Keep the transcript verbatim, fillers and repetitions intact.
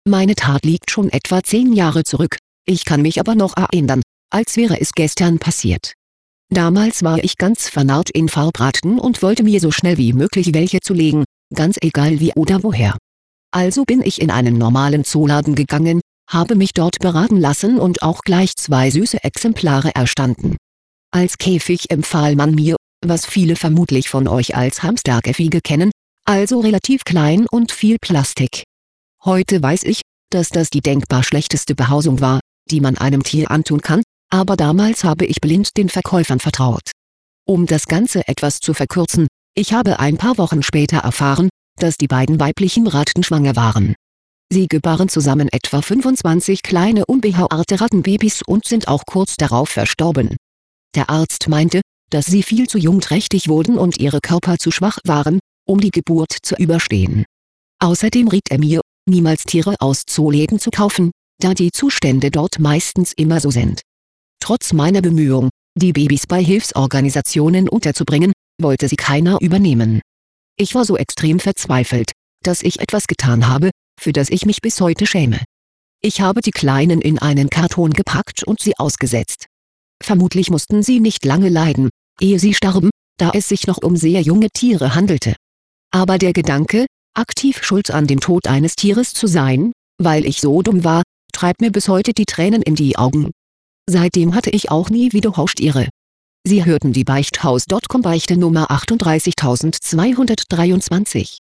Meine Tat liegt schon etwa zehn Jahre zurück, ich kann mich aber noch erinnern, als wäre es gestern passiert. Damals war ich ganz vernarrt in Farbbraten und wollte mir so schnell wie möglich welche zulegen, ganz egal wie oder woher. Also bin ich in einen normalen Zooladen gegangen, habe mich dort beraten lassen und auch gleich zwei süße Exemplare erstanden. Als Käfig empfahl man mir, was viele vermutlich von euch als Hamsterkäfige kennen, also relativ klein und viel Plastik. Heute weiß ich, dass das die denkbar schlechteste Behausung war, die man einem Tier antun kann, aber damals habe ich blind den Verkäufern vertraut. Um das Ganze etwas zu verkürzen, ich habe ein paar Wochen später erfahren, dass die beiden weiblichen Ratten schwanger waren. Sie gebaren zusammen etwa fünfundzwanzig kleine unbehaarte Rattenbabys und sind auch kurz darauf verstorben. Der Arzt meinte, dass sie viel zu jungträchtig wurden und ihre Körper zu schwach waren, um die Geburt zu überstehen. Außerdem riet er mir, niemals Tiere aus Zooläden zu kaufen, da die Zustände dort meistens immer so sind. Trotz meiner Bemühung, die Babys bei Hilfsorganisationen unterzubringen, wollte sie keiner übernehmen. Ich war so extrem verzweifelt, dass ich etwas getan habe, für das ich mich bis heute schäme. Ich habe die Kleinen in einen Karton gepackt und sie ausgesetzt. Vermutlich mussten sie nicht lange leiden, ehe sie starben, da es sich noch um sehr junge Tiere handelte. Aber der Gedanke, aktiv schuld an dem Tod eines Tieres zu sein, weil ich so dumm war, treibt mir bis heute die Tränen in die Augen. Seitdem hatte ich auch nie wieder Haustiere. Sie hörten die Beichthaus Punkt com Beichte Nummer achtunddreißigtausendzweihundertdreiundzwanzig.